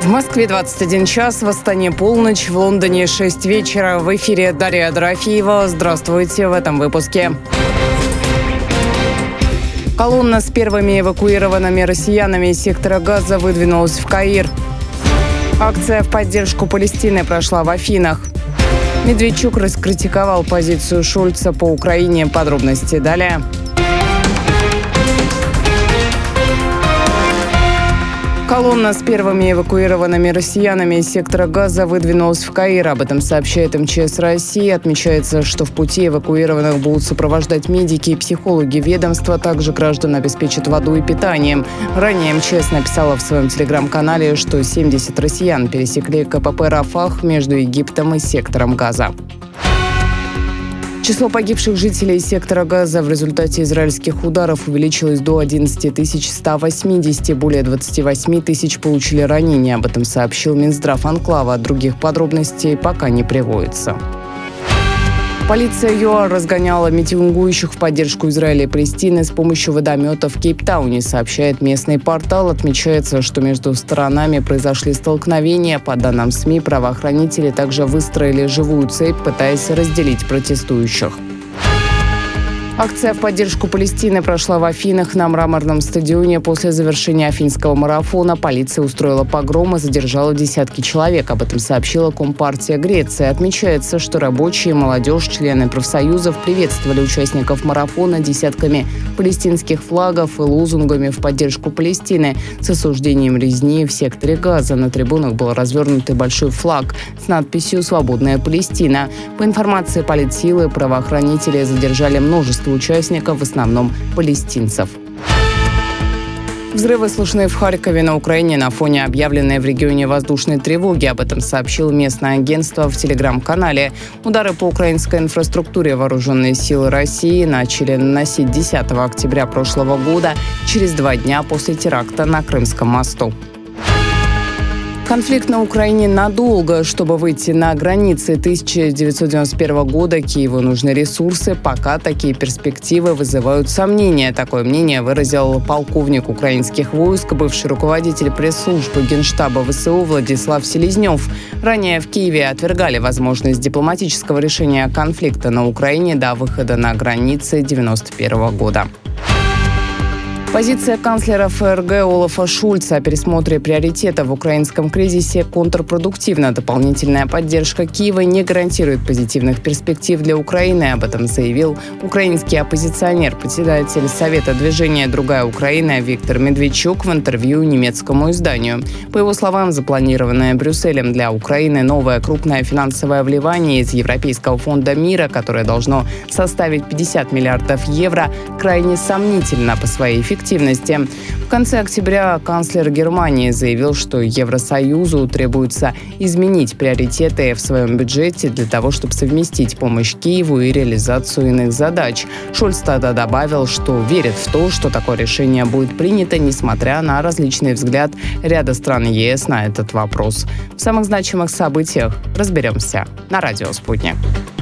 В Москве 21 час, в Астане полночь, в Лондоне 6 вечера. В эфире Дарья Дорофеева. Здравствуйте в этом выпуске. Колонна с первыми эвакуированными россиянами из сектора Газа выдвинулась в Каир. Акция в поддержку Палестины прошла в Афинах. Медведчук раскритиковал позицию Шольца по Украине. Подробности далее. Колонна с первыми эвакуированными россиянами из сектора Газа выдвинулась в Каир. Об этом сообщает МЧС России. Отмечается, что в пути эвакуированных будут сопровождать медики и психологи ведомства. Также граждан обеспечат водой и питанием. Ранее МЧС написала в своем телеграм-канале, что 70 россиян пересекли КПП «Рафах» между Египтом и сектором Газа. Число погибших жителей сектора Газа в результате израильских ударов увеличилось до 11 180. Более 28 тысяч получили ранения. Об этом сообщил Минздрав анклава. Других подробностей пока не приводится. Полиция ЮАР разгоняла митингующих в поддержку Израиля и Палестины с помощью водометов в Кейптауне, сообщает местный портал. Отмечается, что между сторонами произошли столкновения. По данным СМИ, правоохранители также выстроили живую цепь, пытаясь разделить протестующих. Акция в поддержку Палестины прошла в Афинах на Мраморном стадионе. После завершения афинского марафона полиция устроила погром и задержала десятки человек. Об этом сообщила Компартия Греции. Отмечается, что рабочие, молодежь, члены профсоюзов приветствовали участников марафона десятками палестинских флагов и лозунгами в поддержку Палестины. С осуждением резни в секторе Газа на трибунах был развернут большой флаг с надписью «Свободная Палестина». По информации политсилы, правоохранители задержали множество участников, в основном палестинцев. Взрывы слышны в Харькове на Украине на фоне объявленной в регионе воздушной тревоги. Об этом сообщило местное агентство в телеграм-канале. Удары по украинской инфраструктуре вооруженные силы России начали наносить 10 октября прошлого года, через 2 дня после теракта на Крымском мосту. Конфликт на Украине надолго. Чтобы выйти на границы 1991 года, Киеву нужны ресурсы. Пока такие перспективы вызывают сомнения. Такое мнение выразил полковник украинских войск, бывший руководитель пресс-службы Генштаба ВСУ Владислав Селезнев. Ранее в Киеве отвергали возможность дипломатического решения конфликта на Украине до выхода на границы 1991 года. Позиция канцлера ФРГ Олафа Шольца о пересмотре приоритетов в украинском кризисе контрпродуктивна. Дополнительная поддержка Киева не гарантирует позитивных перспектив для Украины. Об этом заявил украинский оппозиционер, председатель Совета движения «Другая Украина» Виктор Медведчук в интервью немецкому изданию. По его словам, запланированное Брюсселем для Украины новое крупное финансовое вливание из Европейского фонда мира, которое должно составить 50 миллиардов евро, крайне сомнительно по своей эффективности. В конце октября канцлер Германии заявил, что Евросоюзу требуется изменить приоритеты в своем бюджете для того, чтобы совместить помощь Киеву и реализацию иных задач. Шольц тогда добавил, что верит в то, что такое решение будет принято, несмотря на различный взгляд ряда стран ЕС на этот вопрос. В самых значимых событиях разберемся на радио «Спутник».